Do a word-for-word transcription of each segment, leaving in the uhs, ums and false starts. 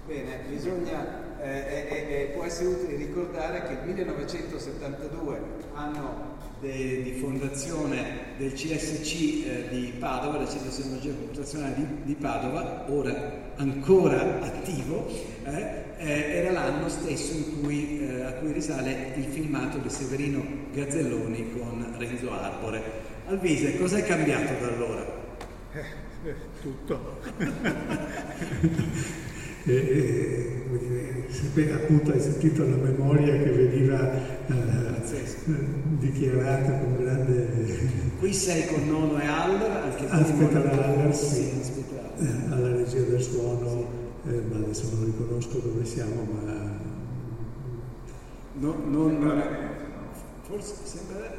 Bene, bisogna, eh, eh, eh, può essere utile ricordare che il millenovecentosettantadue, anno de, di fondazione del C S C eh, di Padova, del Centro di Sismologia Computazionale di, di Padova, ora ancora attivo, eh, eh, era l'anno stesso in cui, eh, a cui risale il filmato di Severino Gazzelloni con Renzo Arbore. Alvise, cosa è cambiato da allora? Eh, eh, tutto. E, e, dire, appunto hai sentito la memoria che veniva eh, dichiarata con grande... Qui sei con Nono e Aller, anche Aspetta Aller, sì, sì, eh, alla regia del suono, eh, ma adesso non riconosco dove siamo, ma... No, non... Forse sembra...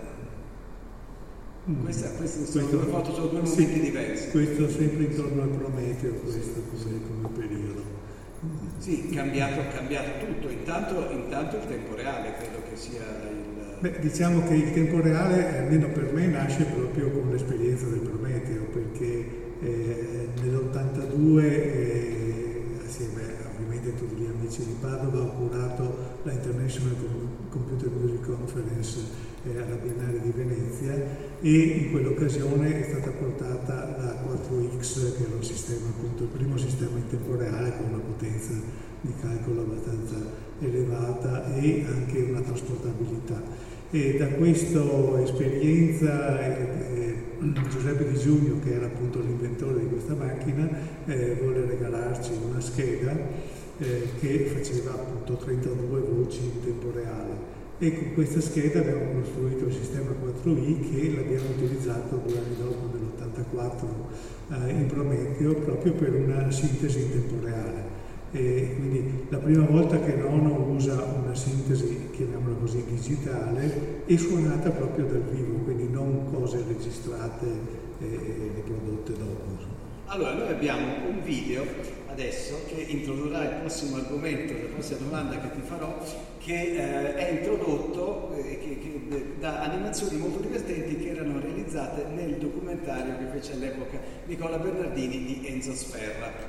Questa, queste sono questo, due foto, sono due momenti sì, diversi. Questo sempre intorno al Prometeo, questo come, come periodo. Sì, cambiato, cambiato tutto. Intanto, intanto il tempo reale credo che sia il... Beh, diciamo che il tempo reale, almeno per me, nasce proprio con l'esperienza del Prometeo, perché eh, nell'ottantadue, eh, assieme ovviamente a tutti gli amici di Padova, ho curato la International Computer Music Conference alla Biennale di Venezia e in quell'occasione è stata portata la quattro X, che era un sistema, appunto il primo sistema in tempo reale con una potenza di calcolo abbastanza elevata e anche una trasportabilità. E da questa esperienza eh, Giuseppe Di Giugno, che era appunto l'inventore di questa macchina, eh, volle regalarci una scheda eh, che faceva appunto trentadue voci in tempo reale. E con questa scheda abbiamo costruito il sistema quattro i che l'abbiamo utilizzato due anni dopo, nell'ottantaquattro, eh, in Prometeo, proprio per una sintesi in tempo reale. E quindi la prima volta che Nono usa una sintesi, chiamiamola così, digitale, è suonata proprio dal vivo, quindi non cose registrate e, e riprodotte dopo. Allora, noi abbiamo un video adesso che introdurrà il prossimo argomento, la prossima domanda che ti farò, che eh, è introdotto eh, che, che, da animazioni molto divertenti che erano realizzate nel documentario che fece all'epoca Nicola Bernardini di Enzo Sferra.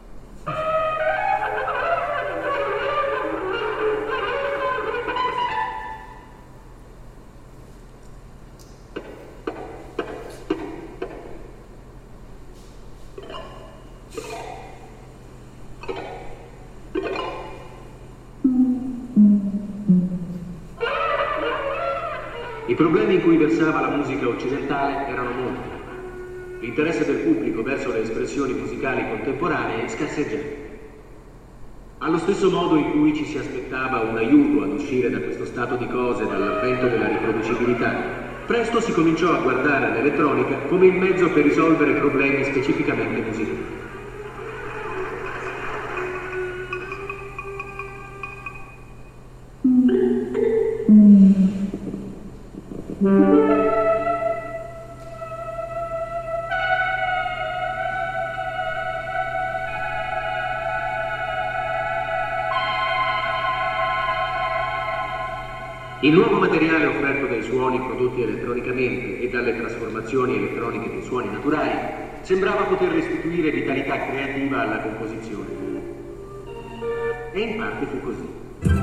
I problemi in cui versava la musica occidentale erano molti. L'interesse del pubblico verso le espressioni musicali contemporanee scarseggiava. Allo stesso modo in cui ci si aspettava un aiuto ad uscire da questo stato di cose dall'avvento della riproducibilità, presto si cominciò a guardare all'elettronica come il mezzo per risolvere problemi specificamente musicali. Il nuovo materiale offerto dai suoni prodotti elettronicamente e dalle trasformazioni elettroniche dei suoni naturali sembrava poter restituire vitalità creativa alla composizione. E in parte fu così.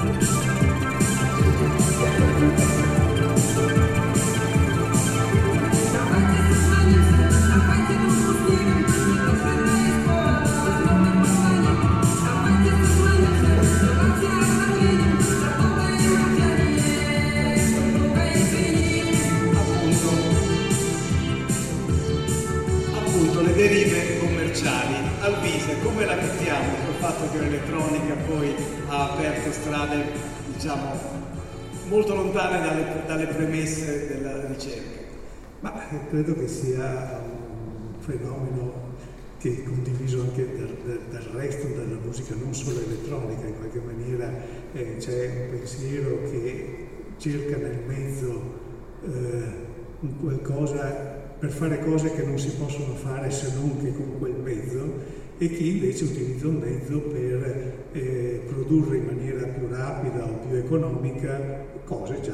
Derive commerciali. Alvise, come la mettiamo col fatto che l'elettronica poi ha aperto strade, diciamo, molto lontane dalle, dalle premesse della ricerca? Ma credo che sia un fenomeno che è condiviso anche dal, dal resto della musica, non solo elettronica. In qualche maniera eh, c'è un pensiero che cerca nel mezzo eh, un qualcosa per fare cose che non si possono fare se non che con quel mezzo, e chi invece utilizza un mezzo per eh, produrre in maniera più rapida o più economica cose già fatte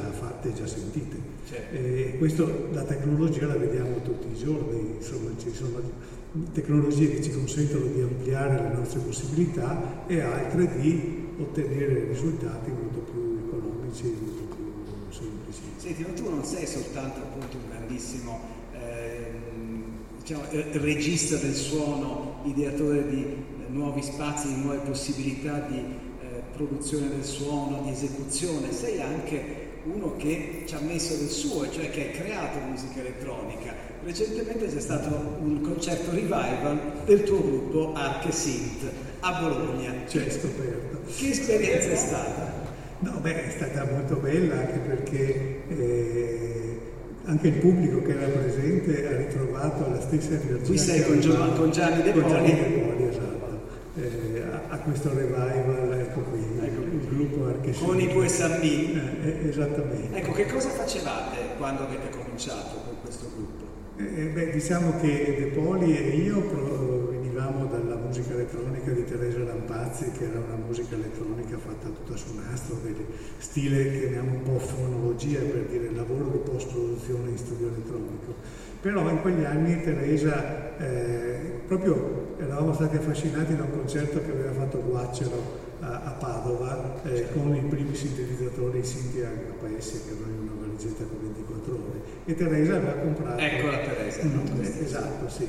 fatte e già sentite. Certo. E questo, la tecnologia la vediamo tutti i giorni, insomma ci sono tecnologie che ci consentono di ampliare le nostre possibilità e altre di ottenere risultati molto più economici e molto più semplici. Senti, ma tu non sei soltanto appunto un grandissimo eh, diciamo, regista del suono, ideatore di eh, nuovi spazi, di nuove possibilità di eh, produzione del suono, di esecuzione, sei anche uno che ci ha messo del suo, cioè che ha creato musica elettronica. Recentemente c'è stato un concerto revival del tuo gruppo Arche Synth a Bologna. C'è scoperto. Che esperienza è stata? No, beh, è stata molto bella anche perché eh, anche il pubblico che era presente ha ritrovato la stessa energia. Qui sei con, Gio- con Gianni De Poli. Con Gianni De Poli, esatto. Eh, a, a questo revival, ecco qui, ecco, il gruppo Arche Synth. Con i due Sammin. Eh, esattamente. Ecco, che cosa facevate quando avete cominciato con questo gruppo? Eh, beh, diciamo che De Poli e io pro- venivamo dalla musica elettronica di Teresa Lampazzi, che era una musica elettronica fatta tutta su nastro, del stile, chiamiamo un po' fonologia, per dire lavoro di post-produzione in studio elettronico. Però in quegli anni Teresa, eh, proprio eravamo stati affascinati da un concerto che aveva fatto Guaccero a, a Padova, eh, con i primi sintetizzatori, i Sinti A P S, che erano in una valigetta con ventiquattro ore. E Teresa aveva comprato... Ecco la Teresa. No, eh, esatto, sì.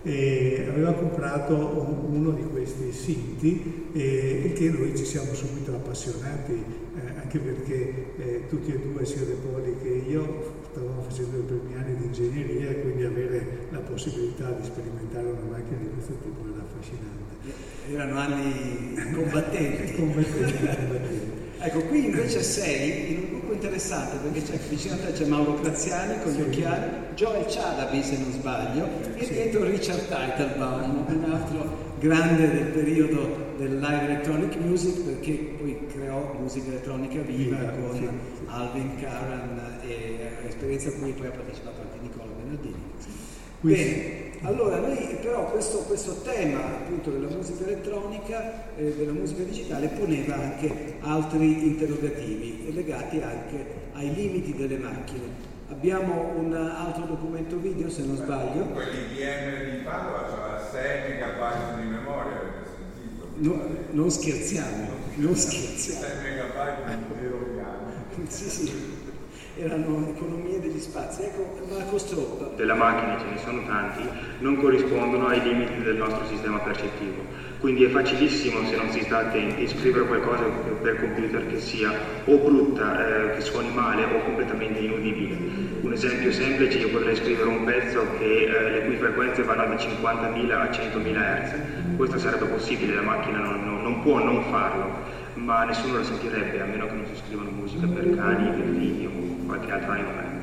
E aveva comprato uno di questi Sinti e, e che noi ci siamo subito appassionati, eh, anche perché eh, tutti e due, sia De Poli che io, stavamo facendo i primi anni di ingegneria e quindi avere la possibilità di sperimentare una macchina di questo tipo era affascinante. Erano anni combattenti. combattenti, combattenti. Ecco, qui invece sei in un gruppo interessante perché c'è, vicino a te c'è Mauro Graziani con gli sì. occhiali, Joel Chalabi se non sbaglio, e sì. dietro Richard Teitelbaum, un altro grande del periodo del live electronic music, perché poi creò musica elettronica viva sì, con sì, sì. Alvin Karan, e esperienza a cui poi ha partecipato anche Nicola Bernardini. Bene, allora noi però questo, questo tema appunto della musica elettronica, eh, della musica digitale, poneva anche altri interrogativi legati anche ai limiti delle macchine. Abbiamo un altro documento video, se non sbaglio. L'I B M di Padova c'ha sei megabyte di memoria, avete sentito? No, non scherziamo, non scherziamo. sei megabyte di vero piano. Sì, sì. Erano economie degli spazi. Ecco, Marco Stroppa. Della macchina ce ne sono tanti, non corrispondono ai limiti del nostro sistema percettivo. Quindi è facilissimo, se non si sta attenti, scrivere qualcosa per computer che sia o brutta, eh, che suoni male o completamente inudibile. Un esempio semplice: io potrei scrivere un pezzo che, eh, le cui frequenze vanno da cinquantamila a centomila hertz. Questo sarebbe possibile, la macchina non, non, non può non farlo, ma nessuno lo sentirebbe, a meno che non si scrivano musica per cani, delfini o qualche altro animale.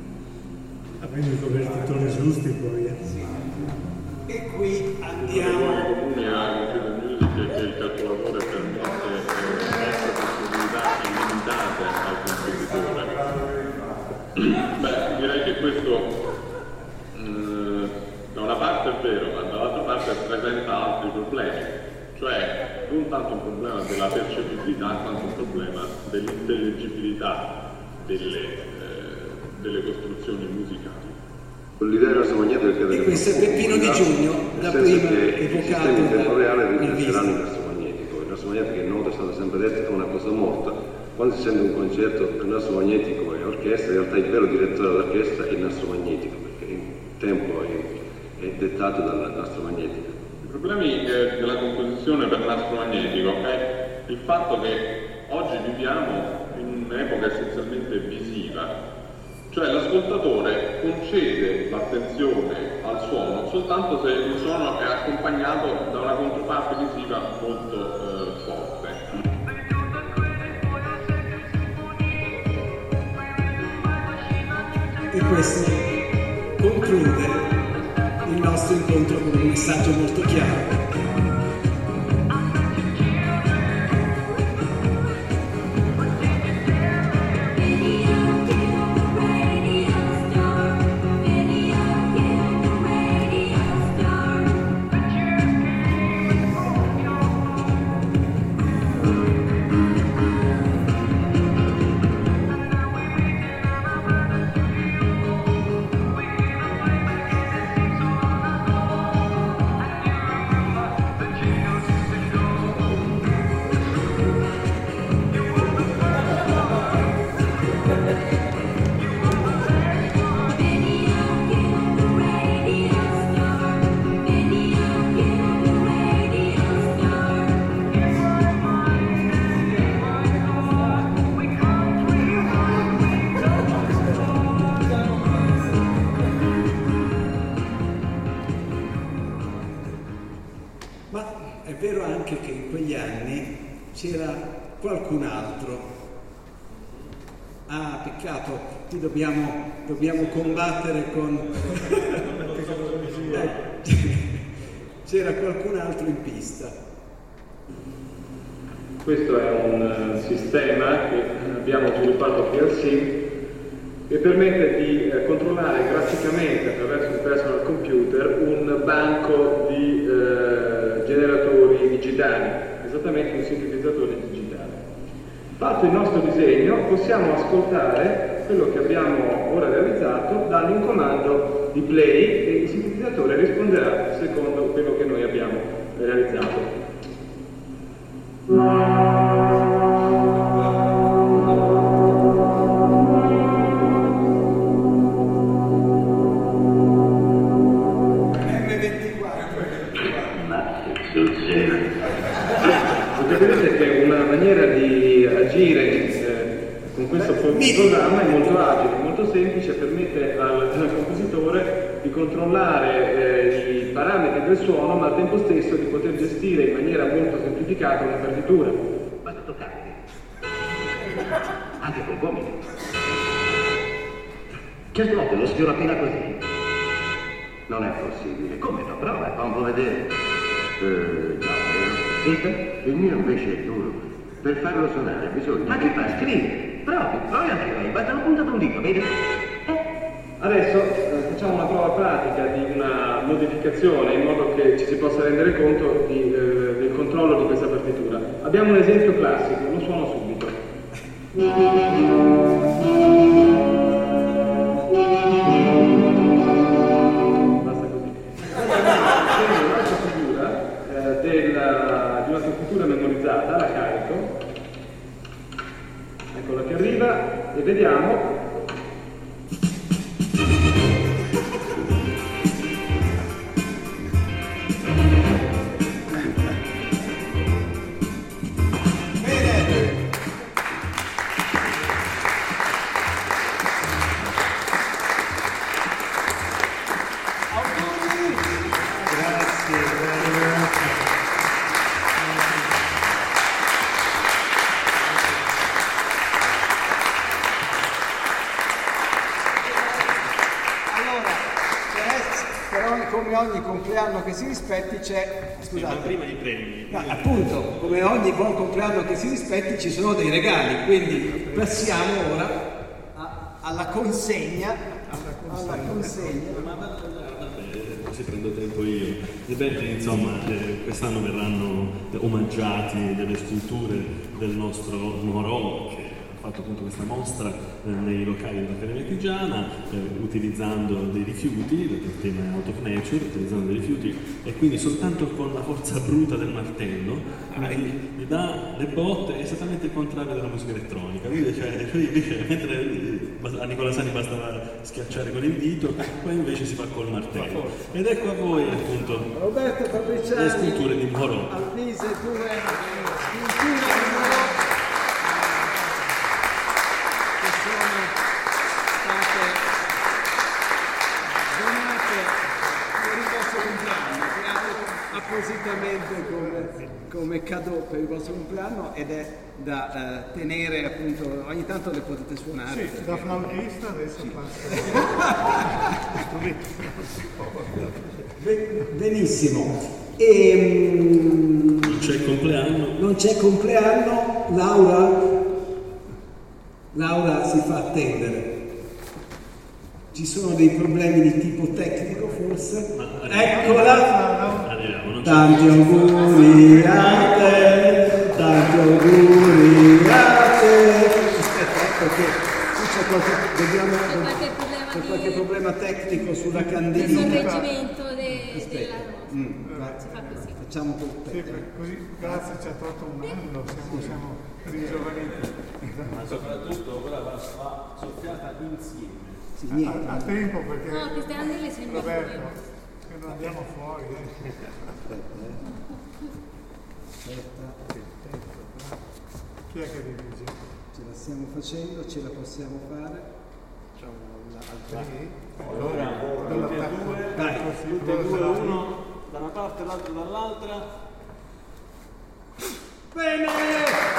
Avendo i convertitori giusti poi. Eh. Sì. E qui andiamo. Il comune ha anche le musiche che il calcolatore permette essere possibilità illimitate al compositore. Beh, direi che questo eh, da una parte è vero, ma dall'altra parte presenta altri problemi. Cioè non tanto un problema della percepibilità quanto un problema dell'intelligibilità delle, eh, delle costruzioni musicali. L'idea del nastromagneto è e questo è Peppino Di Giugno, da prima evocato. I sistemi in tempo reale riprenderanno il nastromagnetico. Il nastromagnetico, che è noto, è stato sempre detto, è una cosa morta. Quando si sente un concerto per nastromagnetico e orchestra, in realtà il vero direttore dell'orchestra è il nastromagnetico, perché il tempo è, è dettato dal nastromagnetico. I problemi eh, della composizione per nastro magnetico è il fatto che oggi viviamo in un'epoca essenzialmente visiva, cioè l'ascoltatore concede l'attenzione al suono soltanto se il suono è accompagnato da una controparte visiva molto eh, forte. E questo conclude il nostro incontro con un messaggio molto chiaro. anni c'era qualcun altro. Ah, peccato, qui dobbiamo, dobbiamo combattere con... C'era qualcun altro in pista. Questo è un sistema che abbiamo sviluppato qui al S I M che permette di eh, controllare graficamente attraverso un personal computer un banco di eh, generatori digitali, esattamente un sintetizzatore digitale. Fatto il nostro disegno, possiamo ascoltare quello che abbiamo ora realizzato dando un comando di play e il sintetizzatore risponderà secondo quello che noi abbiamo realizzato. Vedete che una maniera di agire eh, con questo programma è molto agile, molto semplice, permette al, al compositore di controllare eh, i parametri del suono, ma al tempo stesso di poter gestire in maniera molto semplificata una partitura. Basta toccare, anche col gomito. Certe volte lo sfioro appena così. Non è possibile. Come no? Prova, fa un po' vedere. Eh, no, Senta, il mio invece è duro. Per farlo suonare bisogna... Ma che fa? Scrive. Provi, provi anche lei. Basta una punta da un dito, vede? Eh. Adesso eh, facciamo una prova pratica di una modificazione in modo che ci si possa rendere conto di, eh, del controllo di questa partitura. Abbiamo un esempio classico, lo suono subito. Basta così. Un'altra figura eh, della, di una partitura memorizzata, la carico. Eccola che arriva e vediamo. Ogni compleanno che si rispetti c'è, scusate, ma prima di premi. No, appunto, come ogni buon compleanno che si rispetti ci sono dei regali, quindi passiamo ora a, alla consegna, alla consegna. Così prendo tempo io. Ebbene, insomma, eh, quest'anno verranno omaggiati delle sculture del nostro Moro, che ha fatto appunto questa mostra eh, nei locali dell'Accademia Chigiana, eh, utilizzando dei rifiuti, il tema è Out of Nature, utilizzando dei rifiuti, e quindi soltanto con la forza bruta del martello gli, gli dà le botte, esattamente il contrario della musica elettronica. Quindi, cioè, cioè invece, mentre a Nicola Sani bastava schiacciare con il dito, poi invece si fa col martello. Ed ecco a voi appunto Roberto Fabriciani, le sculture di Moro. Alvise, due sculture di Moro. Appositamente come, come cadeau per il vostro compleanno, ed è da uh, tenere appunto, ogni tanto le potete suonare. Sì, da flautista adesso passa. Benissimo. E, um, non c'è compleanno. Non c'è compleanno, Laura, Laura si fa attendere. Ci sono dei problemi di tipo tecnico forse? Eccola! Arriviamo, tanti auguri a te, tanti auguri a te. Aspetta, perché c'è qualche, dobbiamo, c'è qualche problema, c'è di, qualche problema tecnico sulla candelina. Il sorreggimento de, della mm, si fa così. Facciamo sì, così, grazie, ci ha tolto un anno, siamo, siamo ringiovaniti. Ma soprattutto ora va soffiata insieme. Sì, a, a tempo perché no, queste candele si Roberto, che non andiamo fuori. Eh. Chi è che dirige? Ce la stiamo facendo, ce la possiamo fare. Allora, tutti e due, dai, tutti e due, uno da una parte e l'altro dall'altra. Bene!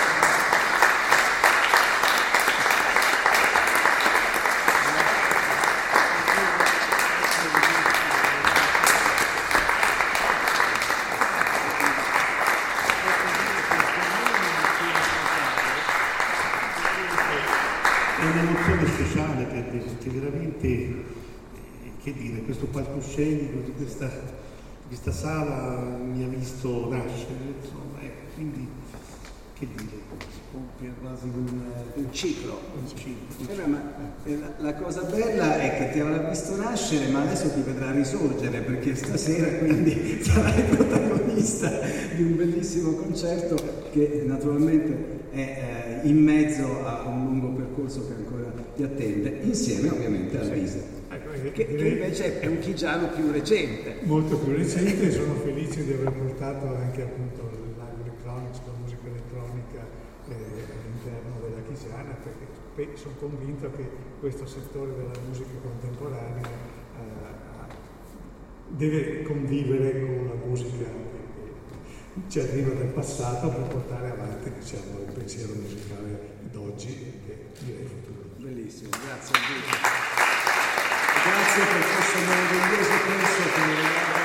Speciale perché, perché veramente, eh, che dire, questo palcoscenico, questa, questa sala mi ha visto nascere, insomma, ecco, quindi, che dire, si compie quasi un, un ciclo. Un ciclo. Eh beh, ma la, la cosa bella è che ti avrà visto nascere, ma adesso ti vedrà risorgere, perché stasera quindi sarai protagonista di un bellissimo concerto che naturalmente è eh, in mezzo a un lungo percorso che ancora ti attende, insieme ovviamente a Lisa, che, che invece è un Chigiano più recente. Molto più recente, sono felice di aver portato anche appunto l'Agro Electronics, la musica elettronica eh, all'interno della Chigiana, perché beh, sono convinto che questo settore della musica contemporanea eh, deve convivere con la musica che ci arriva dal passato per portare avanti, diciamo, il pensiero musicale d'oggi e direi futuro. Bellissimo, grazie a Dio. Grazie per questo meraviglioso penso che